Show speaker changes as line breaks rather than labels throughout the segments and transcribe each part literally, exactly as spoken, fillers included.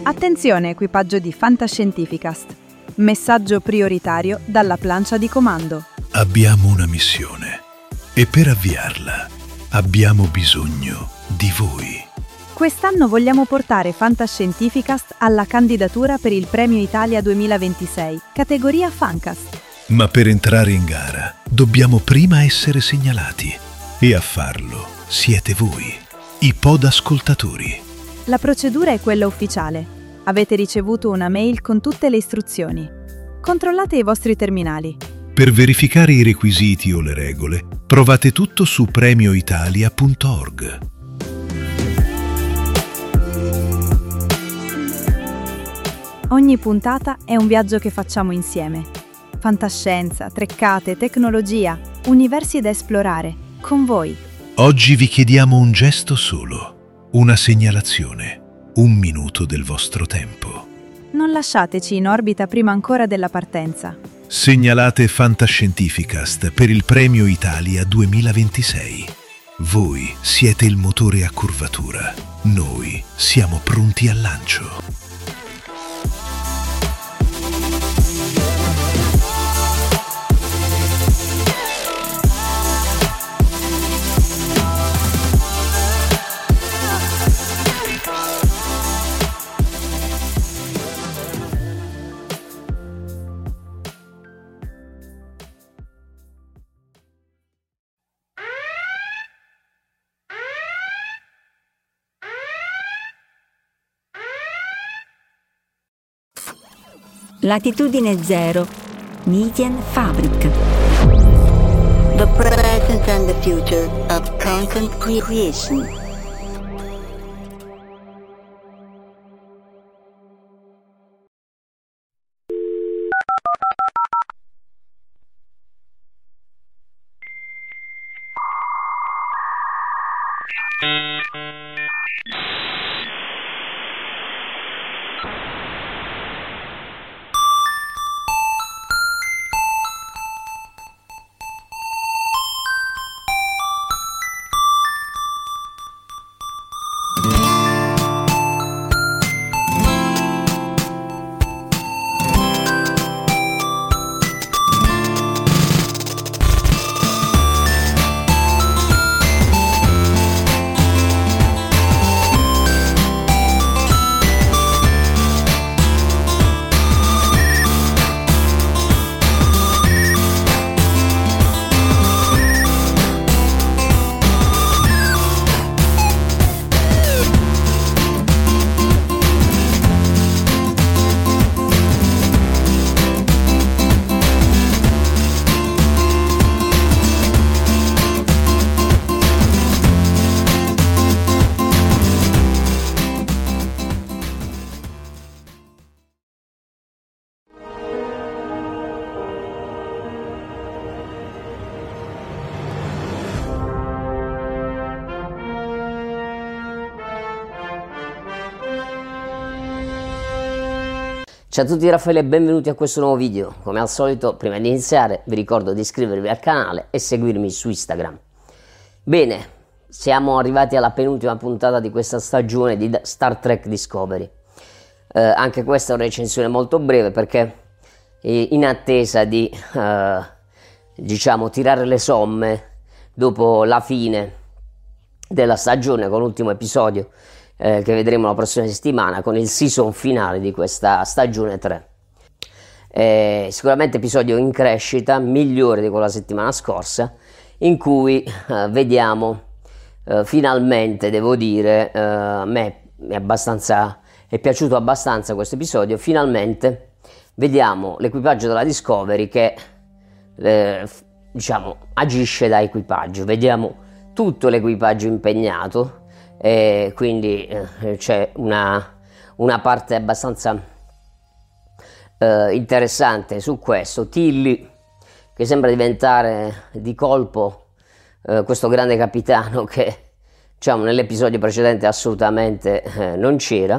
Attenzione equipaggio di Fantascientificast. Messaggio prioritario dalla plancia di comando.
Abbiamo una missione e per avviarla abbiamo bisogno di voi.
Quest'anno vogliamo portare Fantascientificast alla candidatura per il Premio Italia duemilaventisei, categoria Fancast.
Ma per entrare in gara dobbiamo prima essere segnalati e a farlo siete voi, i podascoltatori.
La procedura è quella ufficiale. Avete ricevuto una mail con tutte le istruzioni. Controllate i vostri terminali.
Per verificare i requisiti o le regole, trovate tutto su premio italia punto org.
Ogni puntata è un viaggio che facciamo insieme. Fantascienza, treccate, tecnologia, universi da esplorare, con voi.
Oggi vi chiediamo un gesto solo, una segnalazione, un minuto del vostro tempo.
Non lasciateci in orbita prima ancora della partenza.
Segnalate Fantascientificast per il Premio Italia duemilaventisei. Voi siete il motore a curvatura. Noi siamo pronti al lancio.
Latitudine zero, Medienfabrik.
The present and the future of content creation.
Ciao a tutti, Raffaele e benvenuti a questo nuovo video. Come al solito, prima di iniziare vi ricordo di iscrivervi al canale e seguirmi su Instagram. Bene, siamo arrivati alla penultima puntata di questa stagione di Star Trek Discovery. Eh, anche questa è una recensione molto breve perché eh, in attesa di eh, diciamo tirare le somme dopo la fine della stagione con l'ultimo episodio Eh, che vedremo la prossima settimana con il season finale di questa stagione tre. Eh, sicuramente episodio in crescita, migliore di quella settimana scorsa, in cui eh, vediamo eh, finalmente, devo dire, eh, a me è abbastanza è piaciuto abbastanza questo episodio. Finalmente vediamo l'equipaggio della Discovery che eh, diciamo agisce da equipaggio, vediamo tutto l'equipaggio impegnato. E quindi eh, c'è una, una parte abbastanza eh, interessante su questo. Tilly, che sembra diventare di colpo eh, questo grande capitano che, diciamo, nell'episodio precedente assolutamente eh, non c'era.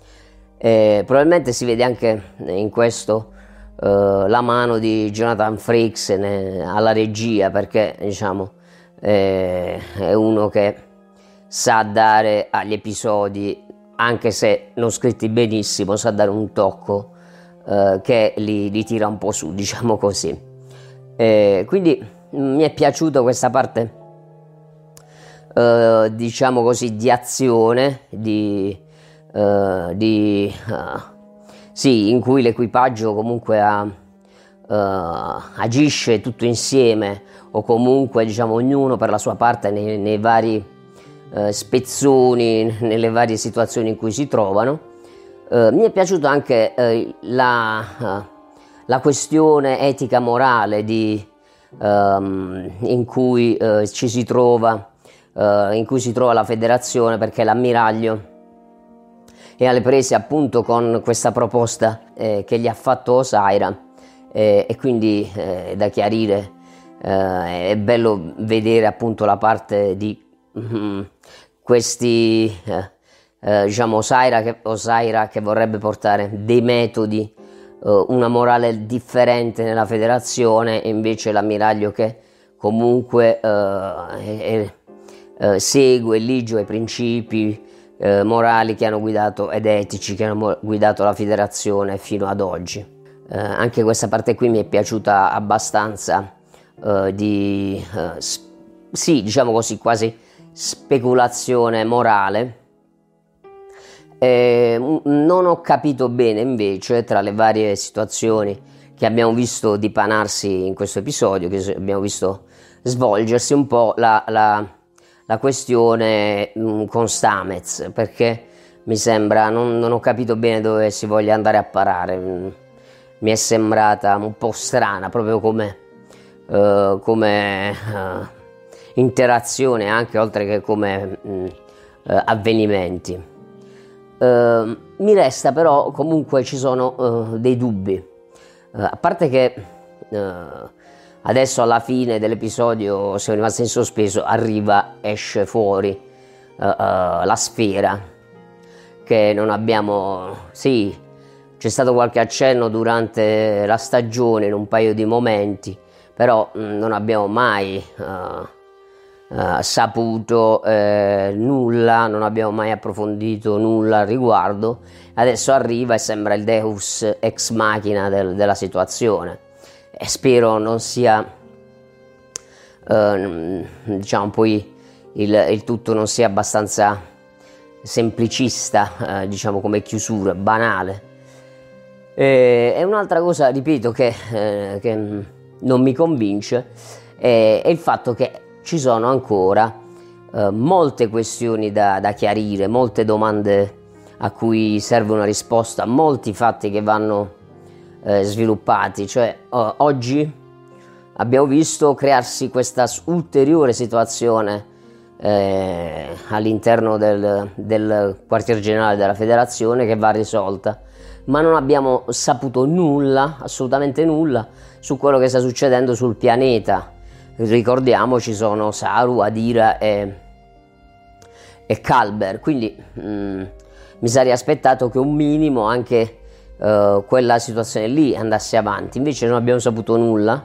E probabilmente si vede anche in questo eh, la mano di Jonathan Frakes alla regia, perché diciamo eh, è uno che sa dare agli episodi anche se non scritti benissimo, sa dare un tocco eh, che li, li tira un po' su, diciamo così. Eh, quindi mi è piaciuta questa parte, eh, diciamo così, di azione, di, eh, di uh, sì, in cui l'equipaggio comunque ha, uh, agisce tutto insieme, o comunque, diciamo, ognuno per la sua parte nei, nei vari Uh, spezzoni, nelle varie situazioni in cui si trovano. Uh, mi è piaciuta anche uh, la, uh, la questione etica morale di, um, in cui uh, ci si trova, uh, in cui si trova la federazione, perché l'ammiraglio è alle prese appunto con questa proposta eh, che gli ha fatto Osaira, eh, e quindi eh, è da chiarire, eh, è bello vedere appunto la parte di Mm, questi eh, eh, diciamo Osaira che, Osaira che vorrebbe portare dei metodi, eh, una morale differente nella federazione, e invece l'ammiraglio che comunque eh, è, è, segue Ligio i principi eh, morali che hanno guidato ed etici che hanno guidato la federazione fino ad oggi. Eh, anche questa parte qui mi è piaciuta abbastanza, eh, di eh, sì, diciamo così, quasi speculazione morale. Eh, non ho capito bene invece, tra le varie situazioni che abbiamo visto dipanarsi in questo episodio, che abbiamo visto svolgersi un po', la, la, la questione mh, con Stamez, perché mi sembra, non, non ho capito bene dove si voglia andare a parare. Mh, mi è sembrata un po' strana, proprio come uh, come uh, interazione, anche oltre che come mh, eh, avvenimenti. Uh, mi resta però, comunque ci sono uh, dei dubbi, uh, a parte che uh, adesso alla fine dell'episodio siamo rimasti in sospeso, arriva, esce fuori uh, uh, la sfera, che non abbiamo, sì, c'è stato qualche accenno durante la stagione in un paio di momenti, però mh, non abbiamo mai uh, Uh, saputo eh, nulla, non abbiamo mai approfondito nulla al riguardo. Adesso arriva e sembra il Deus ex machina del, della situazione, e spero non sia uh, diciamo poi il, il tutto non sia abbastanza semplicista, uh, diciamo come chiusura, banale. E, e un'altra cosa, ripeto, che, eh, che non mi convince è, è il fatto che ci sono ancora eh, molte questioni da, da chiarire, molte domande a cui serve una risposta, molti fatti che vanno eh, sviluppati. Cioè oh, oggi abbiamo visto crearsi questa ulteriore situazione eh, all'interno del, del quartier generale della federazione, che va risolta, ma non abbiamo saputo nulla, assolutamente nulla, su quello che sta succedendo sul pianeta. Ricordiamo, ci sono Saru, Adira e, e Kalber, quindi mh, mi sarei aspettato che un minimo anche uh, quella situazione lì andasse avanti, invece non abbiamo saputo nulla.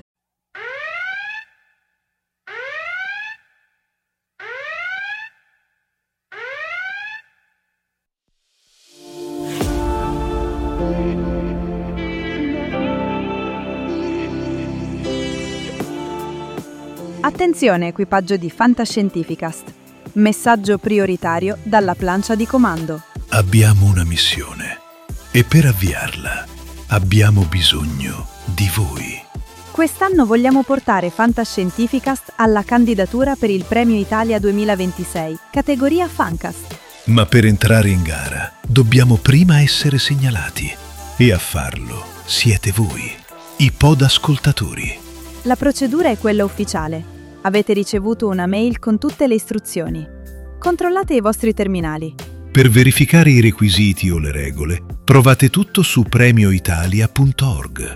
Attenzione, equipaggio di Fantascientificast. Messaggio prioritario dalla plancia di comando.
Abbiamo una missione e per avviarla abbiamo bisogno di voi.
Quest'anno vogliamo portare Fantascientificast alla candidatura per il Premio Italia duemilaventisei, categoria Fancast.
Ma per entrare in gara dobbiamo prima essere segnalati, e a farlo siete voi, i podascoltatori.
La procedura è quella ufficiale. Avete ricevuto una mail con tutte le istruzioni. Controllate i vostri terminali.
Per verificare i requisiti o le regole, trovate tutto su premio italia punto org.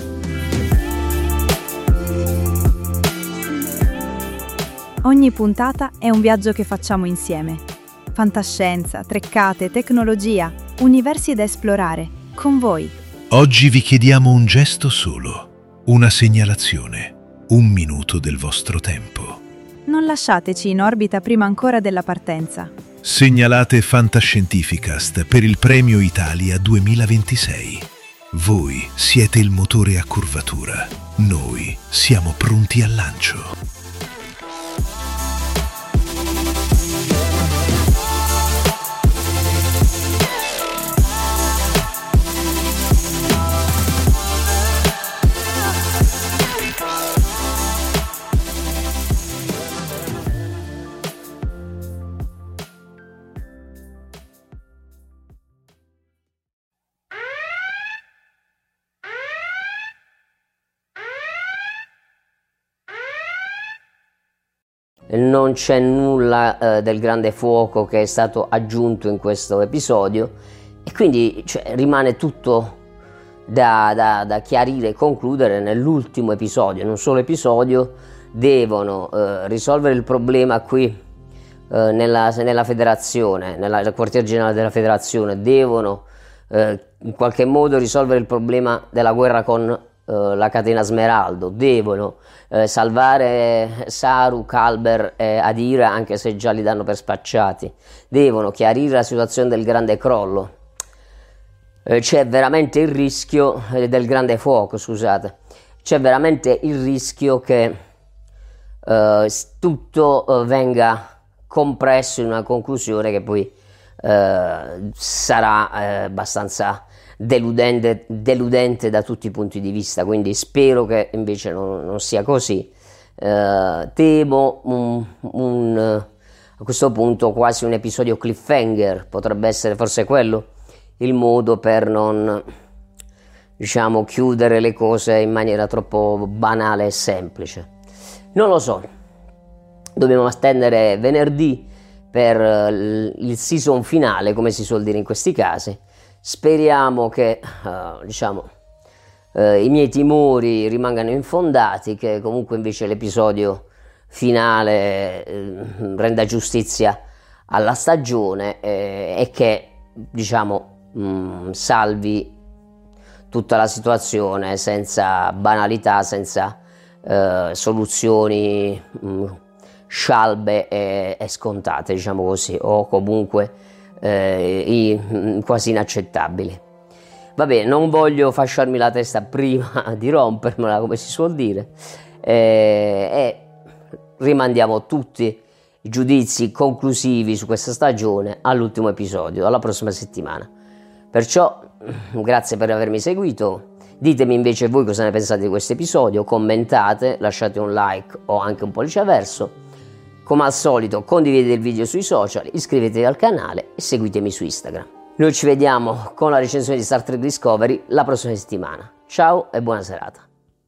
Ogni puntata è un viaggio che facciamo insieme. Fantascienza, treccate, tecnologia, universi da esplorare, con voi.
Oggi vi chiediamo un gesto solo, una segnalazione. Un minuto del vostro tempo.
Non lasciateci in orbita prima ancora della partenza.
Segnalate Fantascientificast per il Premio Italia duemilaventisei. Voi siete il motore a curvatura. Noi siamo pronti al lancio.
Non c'è nulla eh, del grande fuoco che è stato aggiunto in questo episodio e quindi cioè, rimane tutto da, da, da chiarire e concludere nell'ultimo episodio. In un solo episodio devono eh, risolvere il problema qui eh, nella, nella federazione, nella, nel quartier generale della federazione, devono eh, in qualche modo risolvere il problema della guerra con la catena Smeraldo, devono eh, salvare Saru, Kalber e Adira, anche se già li danno per spacciati, devono chiarire la situazione del grande crollo, eh, c'è veramente il rischio eh, del grande fuoco, scusate, c'è veramente il rischio che eh, tutto eh, venga compresso in una conclusione che poi eh, sarà eh, abbastanza Deludente, deludente da tutti i punti di vista, quindi spero che invece non, non sia così. Eh, temo un, un, a questo punto quasi un episodio cliffhanger, potrebbe essere forse quello il modo per non, diciamo, chiudere le cose in maniera troppo banale e semplice. Non lo so, dobbiamo attendere venerdì per il season finale, come si suol dire in questi casi. Speriamo che uh, diciamo, uh, i miei timori rimangano infondati, che comunque invece l'episodio finale uh, renda giustizia alla stagione eh, e che diciamo mh, salvi tutta la situazione senza banalità, senza uh, soluzioni mh, scialbe e, e scontate, diciamo così, o comunque Eh, i, quasi inaccettabili. Vabbè, non voglio fasciarmi la testa prima di rompermela, come si suol dire, eh, e rimandiamo tutti i giudizi conclusivi su questa stagione all'ultimo episodio, alla prossima settimana. Perciò grazie per avermi seguito, ditemi invece voi cosa ne pensate di questo episodio, commentate, lasciate un like o anche un pollice verso. Come al solito condividete il video sui social, iscrivetevi al canale e seguitemi su Instagram. Noi ci vediamo con la recensione di Star Trek Discovery la prossima settimana. Ciao e buona serata.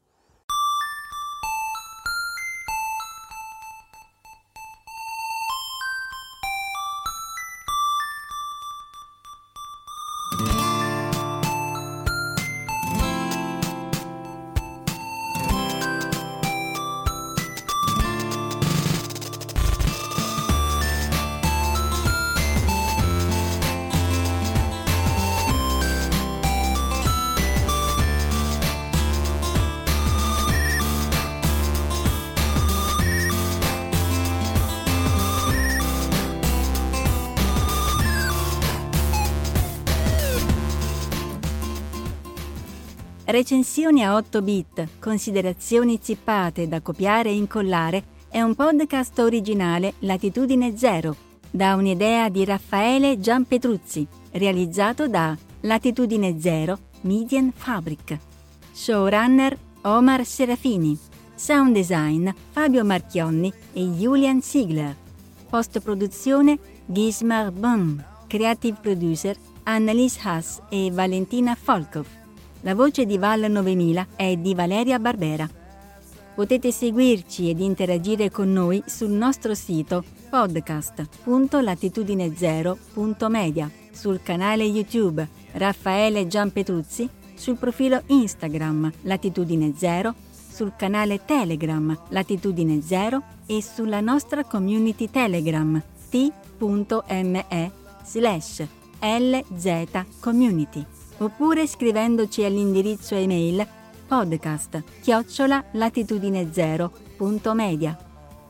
Recensioni a otto bit, considerazioni zippate da copiare e incollare è un podcast originale Latitudine Zero, da un'idea di Raffaele Gianpetruzzi, realizzato da Latitudine Zero Media Fabric. Showrunner Omar Serafini. Sound design Fabio Marchionni e Julian Ziegler. Post-produzione Gismar Bum. Creative producer Annalise Haas e Valentina Volkov. La voce di Val novemila è di Valeria Barbera. Potete seguirci ed interagire con noi sul nostro sito podcast punto latitudine zero punto media, sul canale YouTube Raffaele Gianpetruzzi, sul profilo Instagram Latitudine Zero, sul canale Telegram Latitudine Zero e sulla nostra community Telegram t.me slash lz community. Oppure scrivendoci all'indirizzo email podcast chiocciola latitudine zero punto media.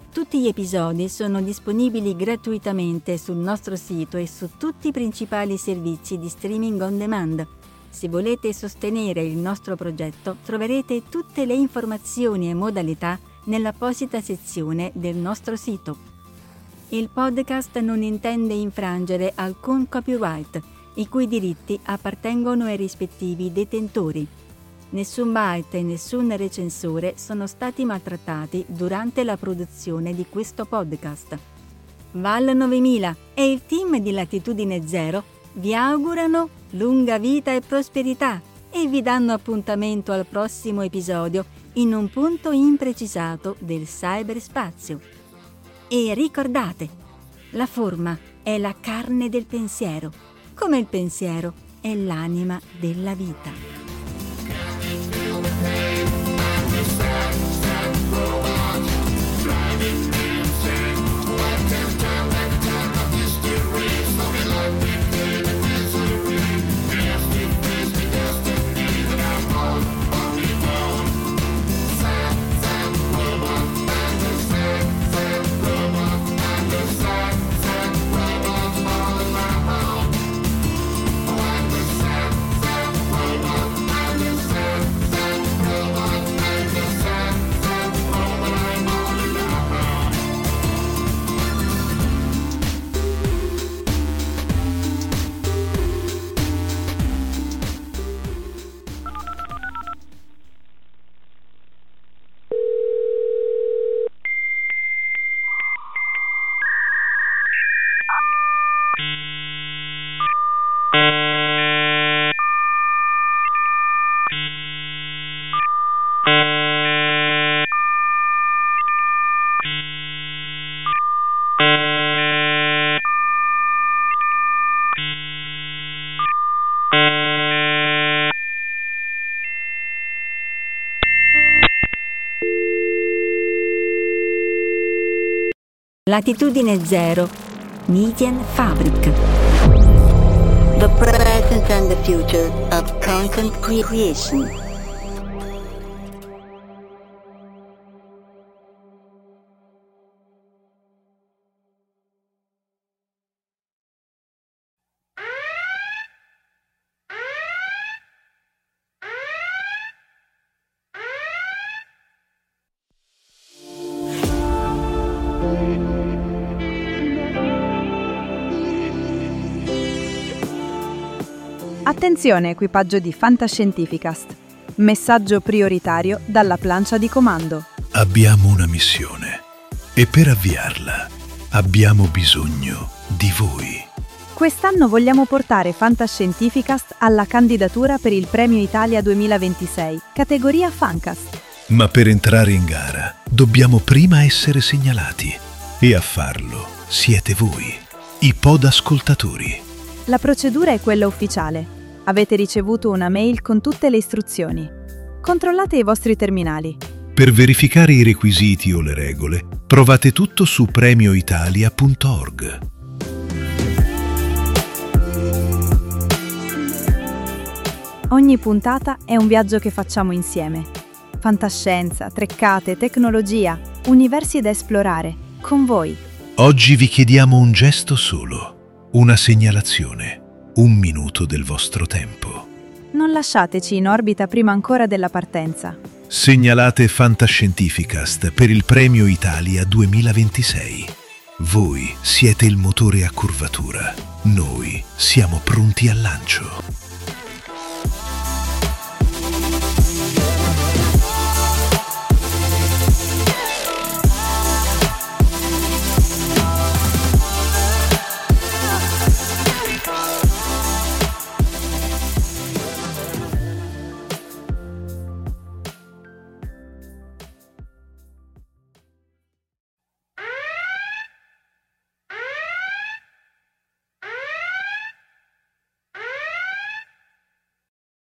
Tutti gli episodi sono disponibili gratuitamente sul nostro sito e su tutti i principali servizi di streaming on demand. Se volete sostenere il nostro progetto, troverete tutte le informazioni e modalità nell'apposita sezione del nostro sito. Il podcast non intende infrangere alcun copyright, i cui diritti appartengono ai rispettivi detentori. Nessun byte e nessun recensore sono stati maltrattati durante la produzione di questo podcast. Val novemila e il team di Latitudine Zero vi augurano lunga vita e prosperità e vi danno appuntamento al prossimo episodio in un punto imprecisato del cyberspazio. E ricordate, la forma è la carne del pensiero, come il pensiero è l'anima della vita. Latitudine Zero, Medienfabrik.
The present and the future of content creation.
Attenzione, equipaggio di Fantascientificast. Messaggio prioritario dalla plancia di comando.
Abbiamo una missione e per avviarla abbiamo bisogno di voi.
Quest'anno vogliamo portare Fantascientificast alla candidatura per il Premio Italia duemilaventisei, categoria Fancast.
Ma per entrare in gara dobbiamo prima essere segnalati e a farlo siete voi, i podascoltatori.
La procedura è quella ufficiale. Avete ricevuto una mail con tutte le istruzioni. Controllate i vostri terminali.
Per verificare i requisiti o le regole, trovate tutto su premio italia punto org.
Ogni puntata è un viaggio che facciamo insieme. Fantascienza, treccate, tecnologia, universi da esplorare, con voi.
Oggi vi chiediamo un gesto solo, una segnalazione. Un minuto del vostro tempo.
Non lasciateci in orbita prima ancora della partenza.
Segnalate Fantascientificast per il Premio Italia duemilaventisei. Voi siete il motore a curvatura. Noi siamo pronti al lancio.